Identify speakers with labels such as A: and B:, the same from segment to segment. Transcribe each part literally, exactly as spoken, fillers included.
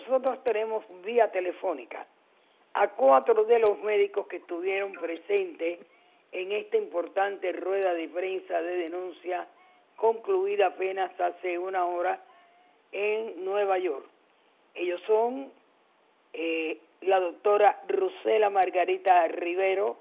A: nosotros tenemos vía telefónica a cuatro de los médicos que estuvieron presentes en esta importante rueda de prensa de denuncia concluida apenas hace una hora en Nueva York. Ellos son eh, la doctora Rusela Margarita Rivero,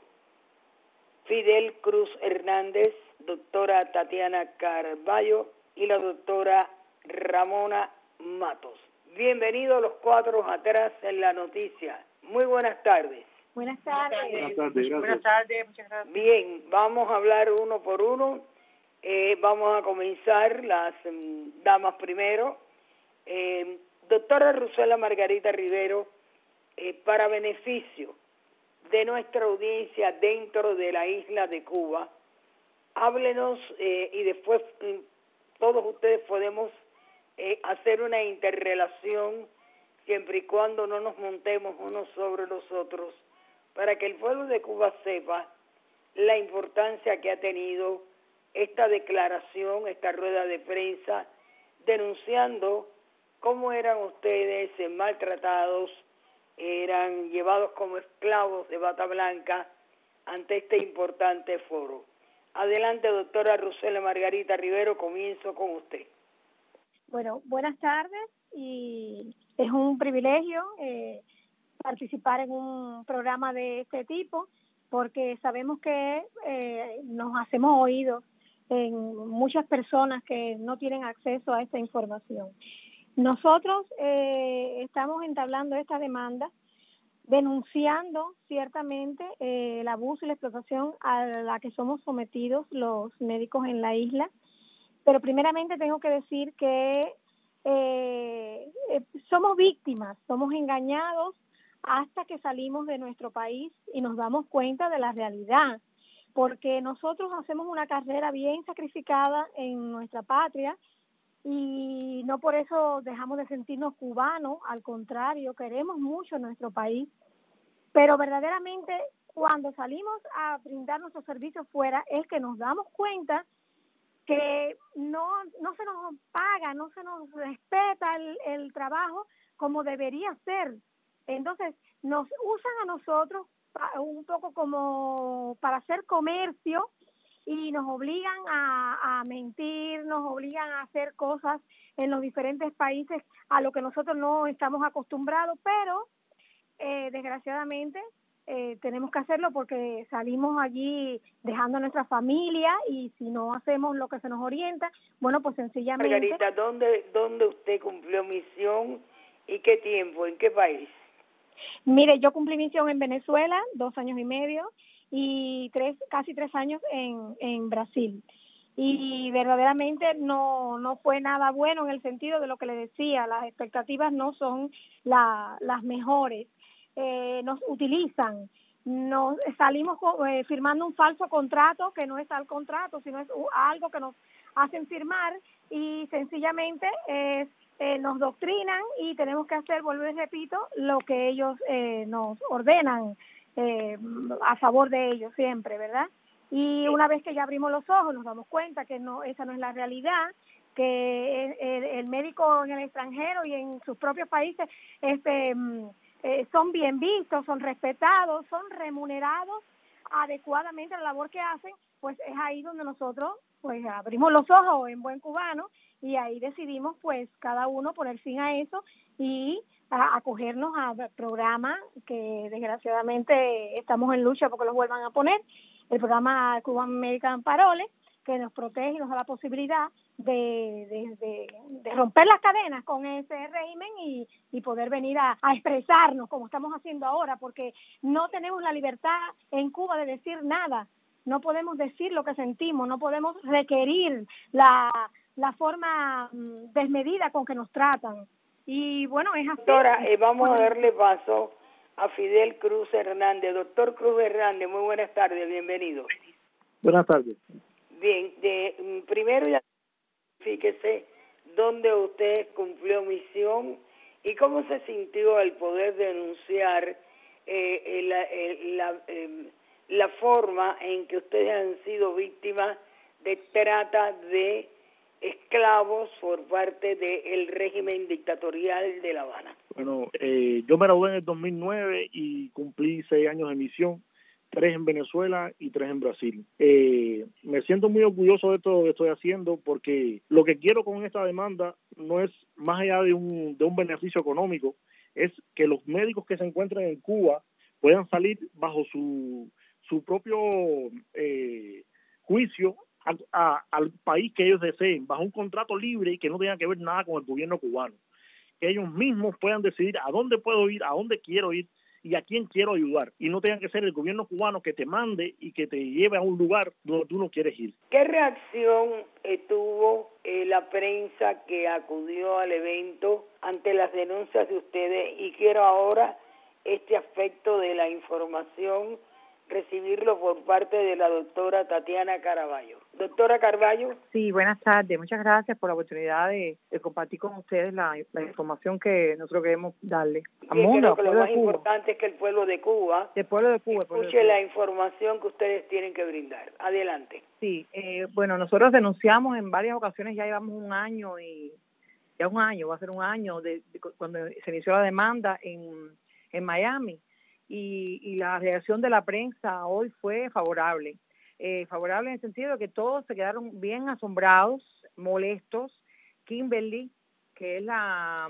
A: Fidel Cruz Hernández, doctora Tatiana Carballo y la doctora Ramona Matos. Bienvenidos los cuatro atrás en la noticia. Muy buenas tardes.
B: Buenas tardes.
C: Buenas tardes,
B: Buenas tardes, muchas gracias.
A: Bien, vamos a hablar uno por uno. Eh, vamos a comenzar las um, damas primero. Eh, doctora Rusela Margarita Rivero, eh, para beneficio de nuestra audiencia dentro de la isla de Cuba, háblenos eh, y después eh, todos ustedes podemos eh, hacer una interrelación siempre y cuando no nos montemos unos sobre los otros, para que el pueblo de Cuba sepa la importancia que ha tenido esta declaración, esta rueda de prensa, denunciando cómo eran ustedes eh, maltratados, eran llevados como esclavos de bata blanca ante este importante foro. Adelante, doctora Rusela Margarita Rivero, comienzo con usted.
B: Bueno, buenas tardes, y es un privilegio eh, participar en un programa de este tipo, porque sabemos que eh, nos hacemos oídos en muchas personas que no tienen acceso a esta información. Nosotros eh, estamos entablando esta demanda denunciando ciertamente eh, el abuso y la explotación a la que somos sometidos los médicos en la isla, pero primeramente tengo que decir que eh, eh, somos víctimas, somos engañados hasta que salimos de nuestro país y nos damos cuenta de la realidad, porque nosotros hacemos una carrera bien sacrificada en nuestra patria y no por eso dejamos de sentirnos cubanos, al contrario, queremos mucho nuestro país, pero verdaderamente cuando salimos a brindar nuestros servicios fuera es que nos damos cuenta que no no se nos paga, no se nos respeta el, el trabajo como debería ser. Entonces nos usan a nosotros un poco como para hacer comercio y nos obligan a, a mentir, nos obligan a hacer cosas en los diferentes países a lo que nosotros no estamos acostumbrados, pero eh, desgraciadamente eh, tenemos que hacerlo porque salimos allí dejando a nuestra familia y si no hacemos lo que se nos orienta, bueno, pues sencillamente...
A: Margarita, ¿dónde, dónde usted cumplió misión y qué tiempo, en qué país?
B: Mire, yo cumplí misión en Venezuela, dos años y medio, y tres, casi tres años en, en Brasil. Y verdaderamente no no fue nada bueno en el sentido de lo que le decía, las expectativas no son la, las mejores. Eh, nos utilizan, nos salimos eh, firmando un falso contrato que no es tal contrato, sino es algo que nos hacen firmar y sencillamente es Eh, nos doctrinan y tenemos que hacer, vuelvo y repito, lo que ellos eh, nos ordenan eh, a favor de ellos siempre, ¿verdad? Y una vez que ya abrimos los ojos nos damos cuenta que no esa no es la realidad, que el, el médico en el extranjero y en sus propios países este eh, son bien vistos, son respetados, son remunerados adecuadamente a la labor que hacen, pues es ahí donde nosotros pues abrimos los ojos en buen cubano y ahí decidimos pues cada uno poner fin a eso y a acogernos a programas que desgraciadamente estamos en lucha porque los vuelvan a poner, el programa Cuban American Parole, que nos protege y nos da la posibilidad de, de, de, de romper las cadenas con ese régimen y, y poder venir a, a expresarnos como estamos haciendo ahora, porque no tenemos la libertad en Cuba de decir nada, no podemos decir lo que sentimos, no podemos requerir la, la forma desmedida con que nos tratan. Y bueno, es así.
A: Doctora, eh, vamos a darle paso a Fidel Cruz Hernández. Doctor Cruz Hernández, muy buenas tardes, bienvenido.
C: Buenas tardes.
A: Bien, de, primero ya fíjese dónde usted cumplió misión y cómo se sintió el poder denunciar eh, la, la, eh, la forma en que ustedes han sido víctimas de trata de esclavos por parte del régimen dictatorial de La Habana.
C: Bueno, eh, yo me gradué en el dos mil nueve y cumplí seis años de misión, tres en Venezuela y tres en Brasil. Eh, me siento muy orgulloso de todo lo que estoy haciendo porque lo que quiero con esta demanda no es más allá de un, de un beneficio económico, es que los médicos que se encuentran en Cuba puedan salir bajo su, su propio eh, juicio a, a, al país que ellos deseen, bajo un contrato libre y que no tenga que ver nada con el gobierno cubano. Que ellos mismos puedan decidir a dónde puedo ir, a dónde quiero ir y a quién quiero ayudar. Y no tenga que ser el gobierno cubano que te mande y que te lleve a un lugar donde tú no quieres ir.
A: ¿Qué reacción eh, tuvo eh, la prensa que acudió al evento ante las denuncias de ustedes? Y quiero ahora este aspecto de la información recibirlo por parte de la doctora Tatiana Caraballo. Doctora Caraballo.
D: Sí, buenas tardes. Muchas gracias por la oportunidad de, de compartir con ustedes la, la información que nosotros queremos darle al
A: sí,
D: mundo.
A: Creo que lo más importante es que el pueblo de Cuba,
D: el pueblo de Cuba
A: escuche
D: de Cuba.
A: la información que ustedes tienen que brindar. Adelante.
D: Sí, eh, bueno, nosotros denunciamos en varias ocasiones, ya llevamos un año y ya un año, va a ser un año de, de cuando se inició la demanda en, en Miami. Y, y la reacción de la prensa hoy fue favorable, eh, favorable en el sentido de que todos se quedaron bien asombrados, molestos. Kimberly, que es la,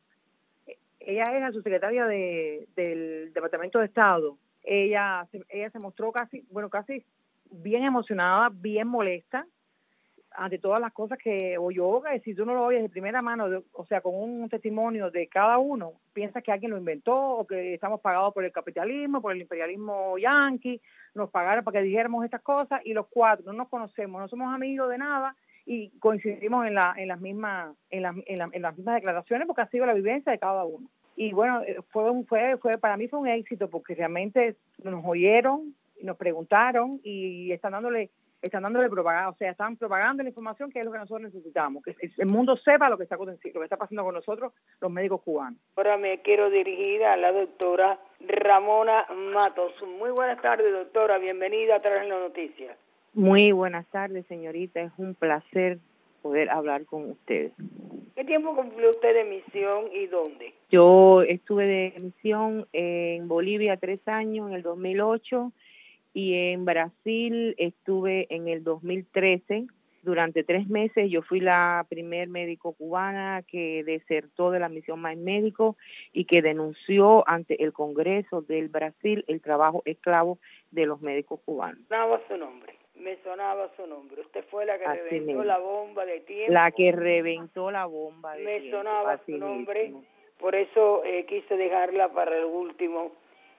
D: ella es la subsecretaria de, del Departamento de Estado, ella, ella se mostró casi, bueno, casi bien emocionada, bien molesta ante todas las cosas que oyó, que si tú no lo oyes de primera mano, de, o sea, con un testimonio de cada uno, piensas que alguien lo inventó o que estamos pagados por el capitalismo, por el imperialismo yanqui, nos pagaron para que dijéramos estas cosas y los cuatro no nos conocemos, no somos amigos de nada y coincidimos en la en las mismas en las en, la, en las mismas declaraciones porque ha sido la vivencia de cada uno. Y bueno, fue un, fue fue para mí fue un éxito porque realmente nos oyeron, nos preguntaron y están dándole están dándole propaganda, o sea, están propagando la información que es lo que nosotros necesitamos, que el mundo sepa lo que está lo que está pasando con nosotros, los médicos cubanos.
A: Ahora me quiero dirigir a la doctora Ramona Matos. Muy buenas tardes, doctora, bienvenida a Tras la Noticia.
E: Muy buenas tardes, señorita, es un placer poder hablar con ustedes.
A: ¿Qué tiempo cumplió usted de misión y dónde?
E: Yo estuve de misión en Bolivia tres años, en el dos mil ocho, y en Brasil estuve en el dos mil trece. Durante tres meses yo fui la primer médico cubana que desertó de la misión Más Médico y que denunció ante el Congreso del Brasil el trabajo esclavo de los médicos cubanos.
A: Me sonaba su nombre, me sonaba su nombre. Usted fue la que
E: Así
A: reventó
E: mismo.
A: la bomba de tiempo.
E: La que reventó la bomba de
A: me
E: tiempo.
A: Me sonaba
E: Así
A: su nombre,
E: mismo.
A: Por eso eh, quise dejarla para el último.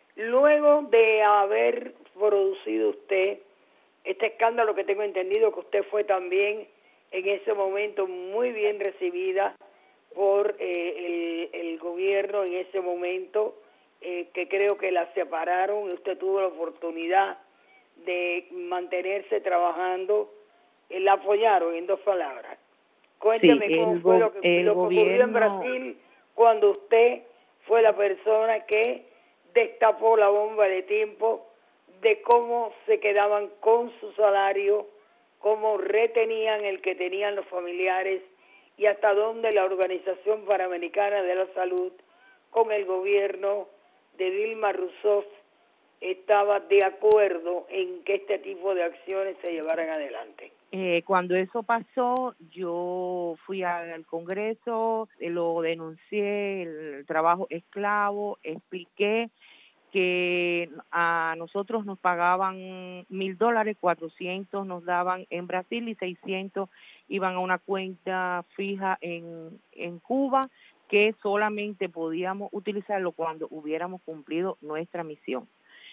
A: Luego de haber producido usted este escándalo, que tengo entendido que usted fue también en ese momento muy bien recibida por eh, el, el gobierno en ese momento, eh, que creo que la separaron y usted tuvo la oportunidad de mantenerse trabajando, eh, la apoyaron, en dos palabras. Cuénteme
E: sí,
A: cómo
E: el
A: fue
E: go-
A: lo que,
E: el
A: lo que
E: gobierno...
A: ocurrió en Brasil cuando usted fue la persona que destapó la bomba de tiempo, de cómo se quedaban con su salario, cómo retenían el que tenían los familiares y hasta dónde la Organización Panamericana de la Salud con el gobierno de Dilma Rousseff estaba de acuerdo en que este tipo de acciones se llevaran adelante.
E: Eh, cuando eso pasó, yo fui al Congreso, eh, lo denuncié, el trabajo esclavo, expliqué que a nosotros nos pagaban mil dólares, cuatrocientos nos daban en Brasil y seiscientos iban a una cuenta fija en, en Cuba, que solamente podíamos utilizarlo cuando hubiéramos cumplido nuestra misión.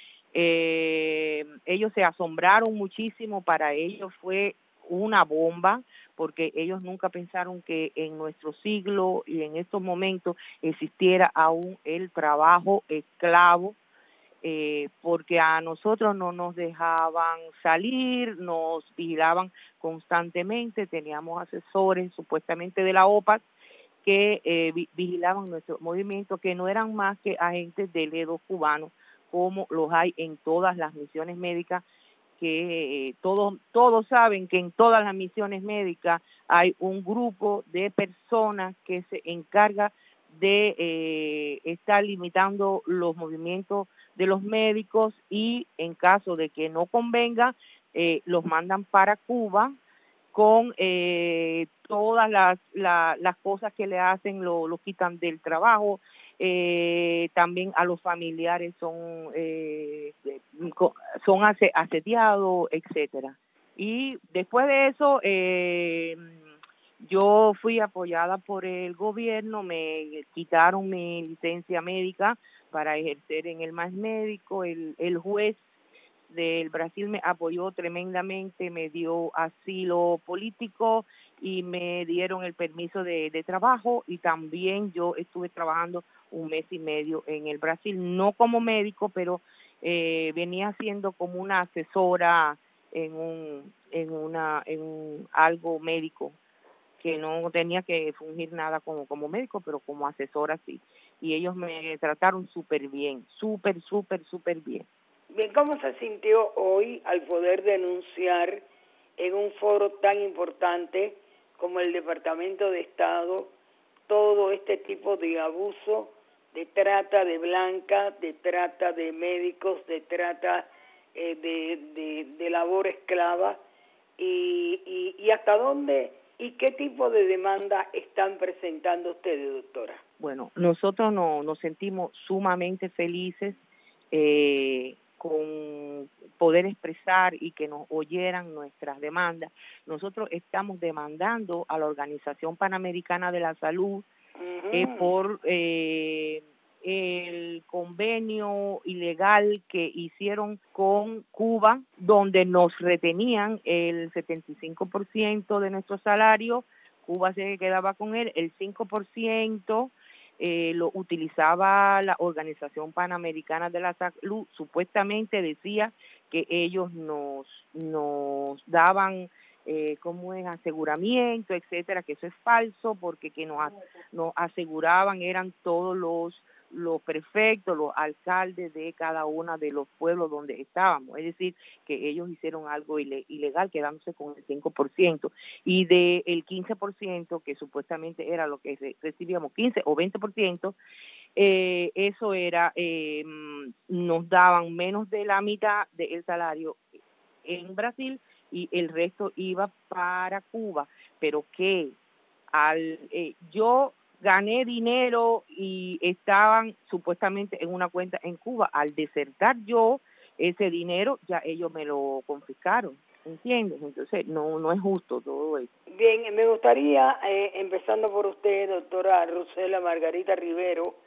E: Eh, ellos se asombraron muchísimo, para ellos fue una bomba, porque ellos nunca pensaron que en nuestro siglo y en estos momentos existiera aún el trabajo esclavo, eh, porque a nosotros no nos dejaban salir, nos vigilaban constantemente, teníamos asesores supuestamente de la O P A S que eh, vi- vigilaban nuestro movimiento, que no eran más que agentes del E D O cubano, como los hay en todas las misiones médicas que eh, todos todos saben que en todas las misiones médicas hay un grupo de personas que se encarga de eh, estar limitando los movimientos de los médicos y en caso de que no convenga, eh, los mandan para Cuba con eh, todas las, la, las cosas que le hacen, lo, lo quitan del trabajo, eh, también a los familiares son, eh, son asediados, etcétera. Y después de eso, eh, yo fui apoyada por el gobierno, me quitaron mi licencia médica para ejercer en el M A S médico, el, el juez del Brasil me apoyó tremendamente, me dio asilo político y me dieron el permiso de, de trabajo y también yo estuve trabajando un mes y medio en el Brasil, no como médico, pero eh, venía siendo como una asesora en un en una en un, algo médico, que no tenía que fungir nada como como médico, pero como asesora sí. Y ellos me trataron súper bien, súper, súper, súper bien.
A: Bien, ¿cómo se sintió hoy al poder denunciar en un foro tan importante como el Departamento de Estado todo este tipo de abuso, de trata de blancas, de trata de médicos, de trata eh, de, de, de labor esclava y, y, y hasta dónde y qué tipo de demanda están presentando ustedes, doctora?
E: Bueno, nosotros no, nos sentimos sumamente felices eh, con poder expresar y que nos oyeran nuestras demandas. Nosotros estamos demandando a la Organización Panamericana de la Salud uh-huh. eh, por eh, el convenio ilegal que hicieron con Cuba, donde nos retenían el setenta y cinco por ciento de nuestro salario, Cuba se quedaba con él, el cinco por ciento Eh, lo utilizaba la Organización Panamericana de la Salud, supuestamente decía que ellos nos nos daban eh, como es aseguramiento, etcétera, que eso es falso porque que nos, nos aseguraban eran todos los los prefectos, los alcaldes de cada uno de los pueblos donde estábamos, es decir, que ellos hicieron algo ilegal quedándose con el cinco por ciento y de el quince por ciento que supuestamente era lo que recibíamos, quince o veinte por ciento, eh, eso era, eh, nos daban menos de la mitad del salario en Brasil y el resto iba para Cuba, pero que al eh, yo gané dinero y estaban supuestamente en una cuenta en Cuba. Al desertar yo ese dinero, ya ellos me lo confiscaron, ¿entiendes? Entonces, no no es justo todo eso.
A: Bien, me gustaría, eh, empezando por usted, doctora Rusela Margarita Rivero,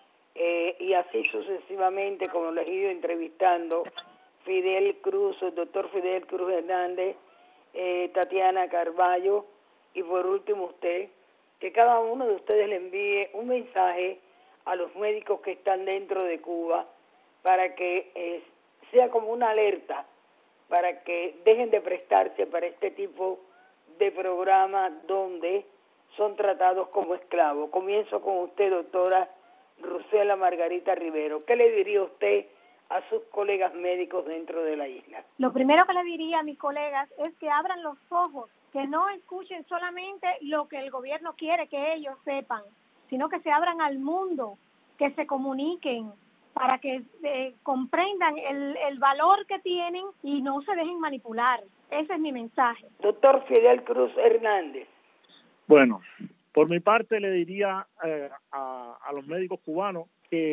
A: eh, y así sucesivamente, como les he ido entrevistando, Fidel Cruz, el doctor Fidel Cruz Hernández, eh, Tatiana Carballo, y por último usted, que cada uno de ustedes le envíe un mensaje a los médicos que están dentro de Cuba para que eh, sea como una alerta, para que dejen de prestarse para este tipo de programas donde son tratados como esclavos. Comienzo con usted, doctora Rusela Margarita Rivero. ¿Qué le diría usted a sus colegas médicos dentro de la isla?
B: Lo primero que le diría a mis colegas es que abran los ojos, que no escuchen solamente lo que el gobierno quiere que ellos sepan, sino que se abran al mundo, que se comuniquen para que eh, comprendan el, el valor que tienen y no se dejen manipular. Ese es mi mensaje.
A: Doctor Fidel Cruz Hernández.
C: Bueno, por mi parte le diría eh, a, a los médicos cubanos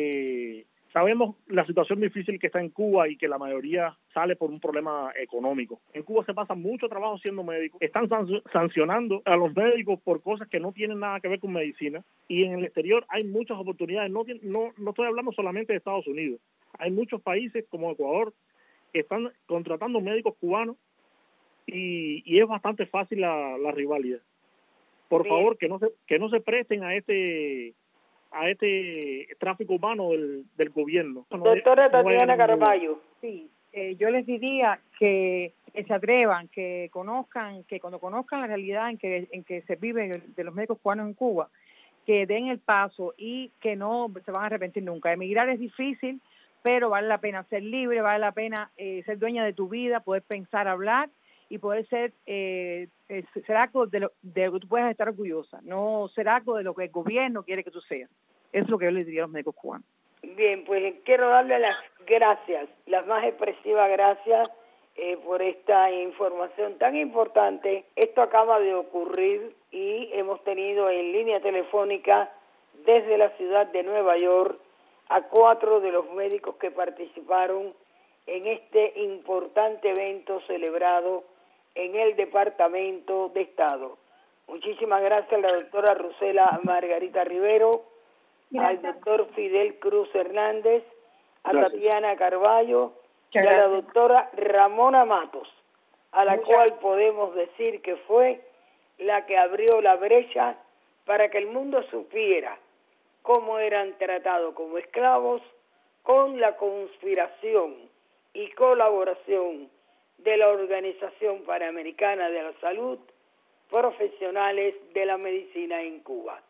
C: que sabemos la situación difícil que está en Cuba y que la mayoría sale por un problema económico. En Cuba se pasa mucho trabajo siendo médico. Están sancionando a los médicos por cosas que no tienen nada que ver con medicina. Y en el exterior hay muchas oportunidades. No, no, no estoy hablando solamente de Estados Unidos. Hay muchos países como Ecuador que están contratando médicos cubanos y, y es bastante fácil la, la rivalidad. Por Bien. favor, que no se que no se presten a este a este tráfico humano del, del gobierno.
A: Doctora Tatiana Carballo.
D: Sí, eh, yo les diría que, que se atrevan, que conozcan, que cuando conozcan la realidad en que en que se vive de los médicos cubanos en Cuba, que den el paso y que no se van a arrepentir nunca. Emigrar es difícil pero vale la pena ser libre, vale la pena eh, ser dueña de tu vida, poder pensar, hablar y poder ser eh, eh, ser algo de lo, de lo que tú puedas estar orgullosa, no ser algo de lo que el gobierno quiere que tú seas. Eso es lo que yo les diría a los médicos cubanos.
A: Bien, pues quiero darle las gracias, las más expresivas gracias eh, por esta información tan importante. Esto acaba de ocurrir y hemos tenido en línea telefónica desde la ciudad de Nueva York a cuatro de los médicos que participaron en este importante evento celebrado en el Departamento de Estado. Muchísimas gracias a la doctora Rusela Margarita Rivero, gracias. Al doctor Fidel Cruz Hernández, a gracias. Tatiana Carballo y a la doctora Ramona Matos, a la Muchas cual gracias. Podemos decir que fue la que abrió la brecha para que el mundo supiera cómo eran tratados como esclavos con la conspiración y colaboración de la Organización Panamericana de la Salud, profesionales de la medicina en Cuba.